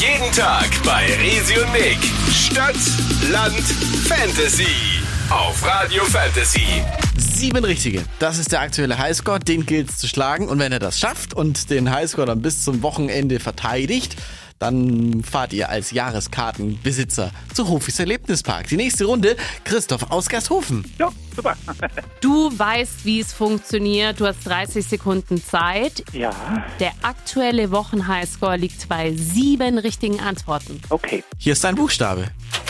Jeden Tag bei Resi und Nick. Stadt, Land, Fantasy. Auf Radio Fantasy. 7 richtige. Das ist der aktuelle Highscore. Den gilt es zu schlagen. Und wenn er das schafft und den Highscore dann bis zum Wochenende verteidigt, dann fahrt ihr als Jahreskartenbesitzer zu Hofis Erlebnispark. Die nächste Runde, Christoph aus Gersthofen. Ja, super. Du weißt, wie es funktioniert. Du hast 30 Sekunden Zeit. Ja, Der aktuelle Wochenhighscore liegt bei 7 richtigen Antworten. okay. Hier ist dein Buchstabe.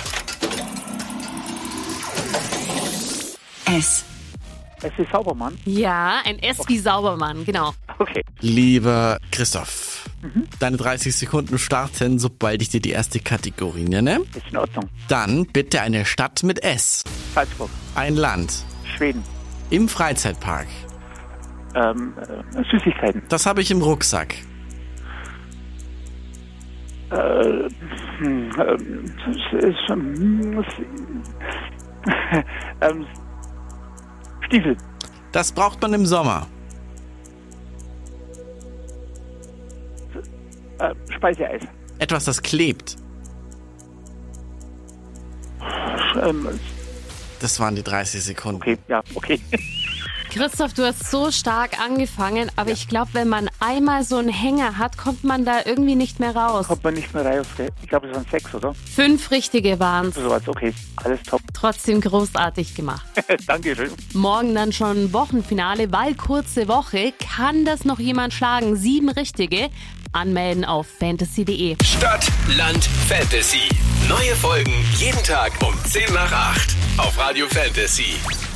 S. Es ist Saubermann. Ja, ein S wie Saubermann, genau. Okay. Lieber Christoph, deine 30 Sekunden starten, sobald ich dir die erste Kategorie nenne. Ist in Ordnung. Dann bitte eine Stadt mit S. Salzburg. Ein Land. Schweden. Im Freizeitpark. Süßigkeiten. Das habe ich im Rucksack. Stiefel. Das braucht man im Sommer. Speiseeis. Etwas, das klebt. Das waren die 30 Sekunden. Okay, ja, okay. Christoph, du hast so stark angefangen, aber ich glaube, wenn man einmal so einen Hänger hat, kommt man da irgendwie nicht mehr raus. Kommt man nicht mehr raus, gell? Ich glaube, es waren 6, oder? 5 richtige waren's. So was, okay. Alles top. Trotzdem großartig gemacht. Dankeschön. Morgen dann schon Wochenfinale, weil kurze Woche. Kann das noch jemand schlagen? 7 richtige. Anmelden auf fantasy.de. Stadt, Land, Fantasy. Neue Folgen jeden Tag um 10 nach 8. Auf Radio Fantasy.